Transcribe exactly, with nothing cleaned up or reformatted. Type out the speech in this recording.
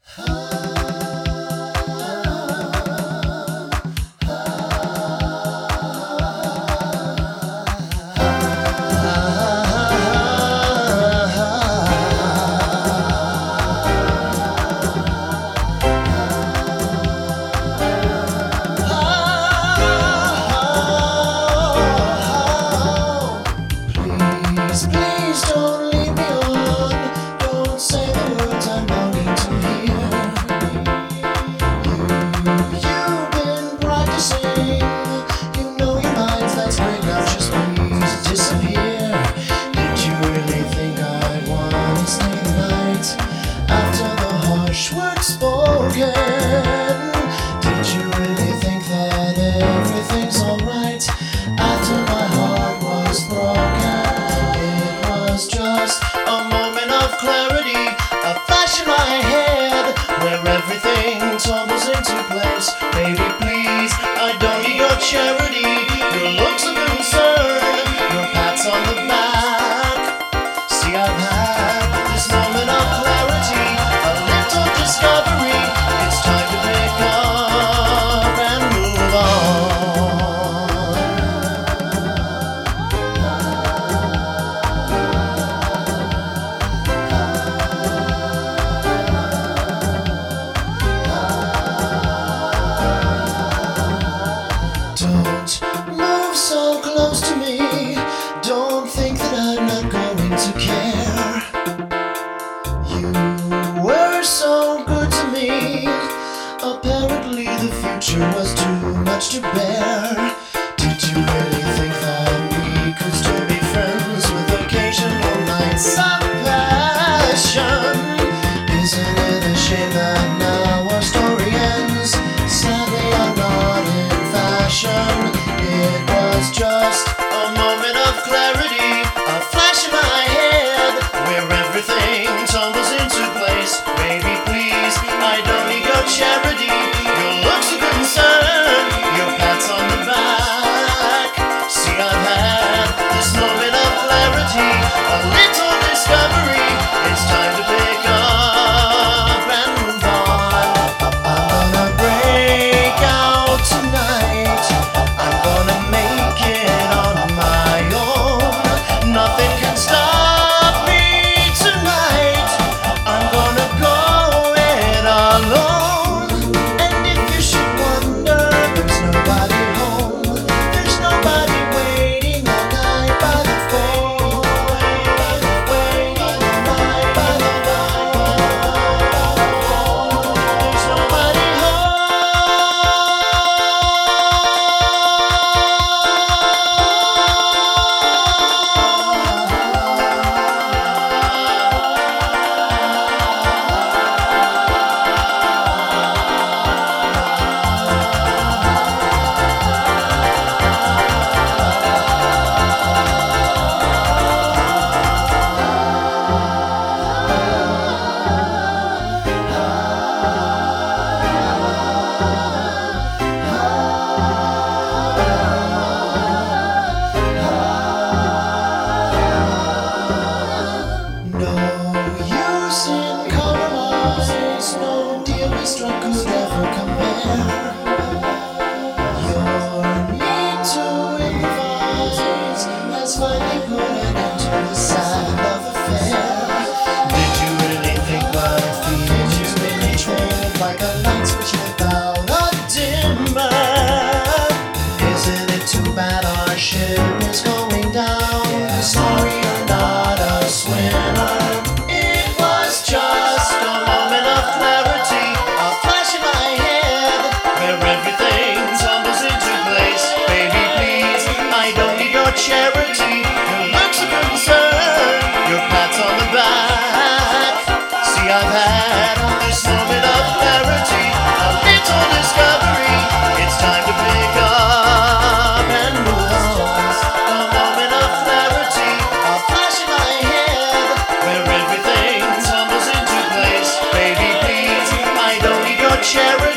Please don't leave me alone. Don't say the words I'm longing to hear. You, you've been practicing. You know your lines, that's great. Now just please disappear. Did you really think I'd want to stay the night after the harsh words spoken? Did you really think that everything's alright after my heart was broken? Just a moment of clarity, a flash in my head where everything tumbles into place. Baby, please, I don't need your charity, your looks of concern, your pats on the back. See, I've had this moment of clarity, a little discovery. It's time to pick up and move on. Don't move so close to me. Don't think that I'm not going to care. You were so good to me. Apparently the future was too much to bear. Did you really think that we could still be friends with occasional nights of passion? Isn't it a shame that now our story ends? Sadly, I'm not in fashion. It was just a moment of clarity, a flash in my head where everything tumbles into place. Baby, please, I don't need your charity, your looks of concern, your pats on the back. See, I've had this moment of clarity, a little discovery. It's time to pick up and move on. I'm gonna break out tonight. I'm gonna make it on my own. Nothing can stop me tonight. I'm gonna go it alone. And if you should wonder, there's nobody home. There's nobody waiting all night by the phone. Waiting all night by the phone. There's nobody home. No use in compromise, no deal we struck could ever compare. Your need to improvise has finally put an end to the sad love affair. Did you really think my feelings been betrayed like a light switch without a dimmer? Isn't it too bad our ship is going down? Sorry, you're not a swimmer. It was just a moment of clarity, a flash in my head where everything tumbles into place. Baby, please, I don't need your charity, your looks of concern, your pats on the back. See, I've had this moment of clarity, a little discovery. It's time to pick up and move on. A moment of clarity, a flash in my head where everything tumbles into place. Baby, please, I don't need your charity.